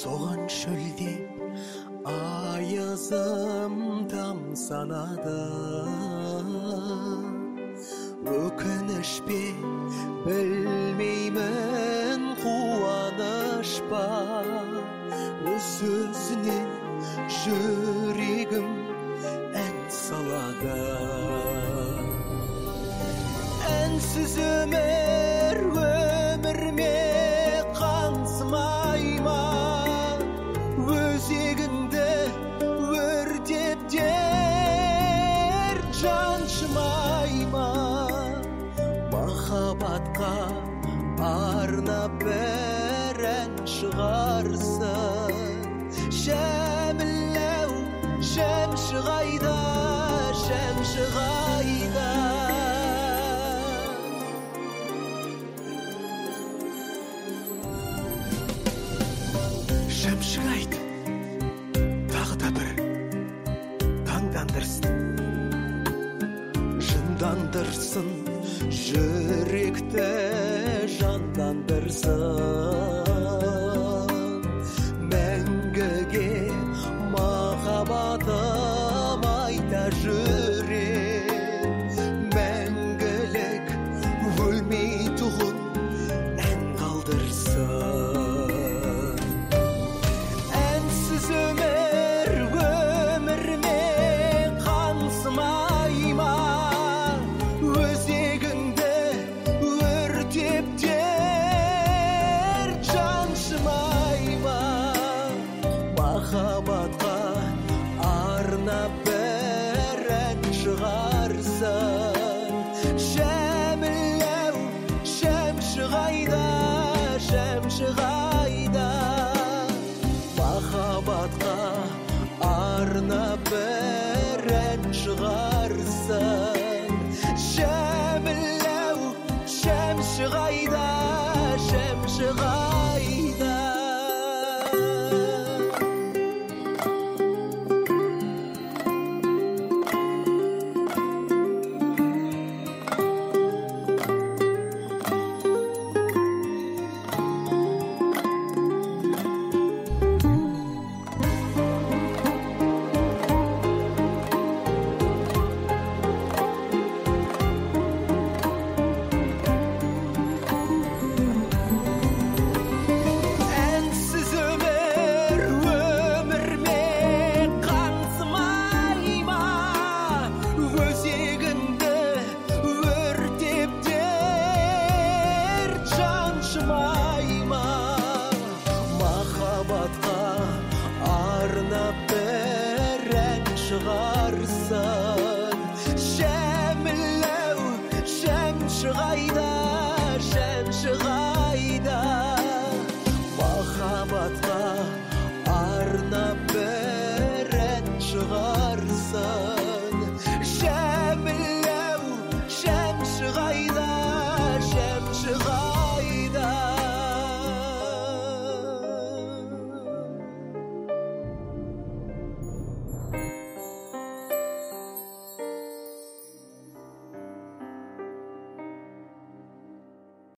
соған шөлде аязым тамсанады. Өкініш пе, білмеймін, қуаныш па, өз-өзінен жүрегім ән салады. Әнсіз өмір өмірме қаңсымай ма, өзегіңді өртептер жаншымай ма, махаббатқа арнап бір ән шығарсын. Шәміләу, шәмші қайда, шәмші қайда. Шәмші қайда, тағы да бір таңдандырсын, жындандырсын, жүректі жандандырсын. Мәңгіге махаббатым айта жүрем, мәңгілік өлмейтұғын ән қалдырсын. Әнсіз өмір өмірме қаңсымай ма, өзегіңді өртептер жаншымай ма, махаббатқа арнап бір ән шығарсын. Шәміләу, шәмші қайда, шәмші қайда, махаббатқа арнап бір ән шығарсын. Шәміләу, шәмші қайда, шәмші қайда. Махаббатқа арнап бір ән шығарсын.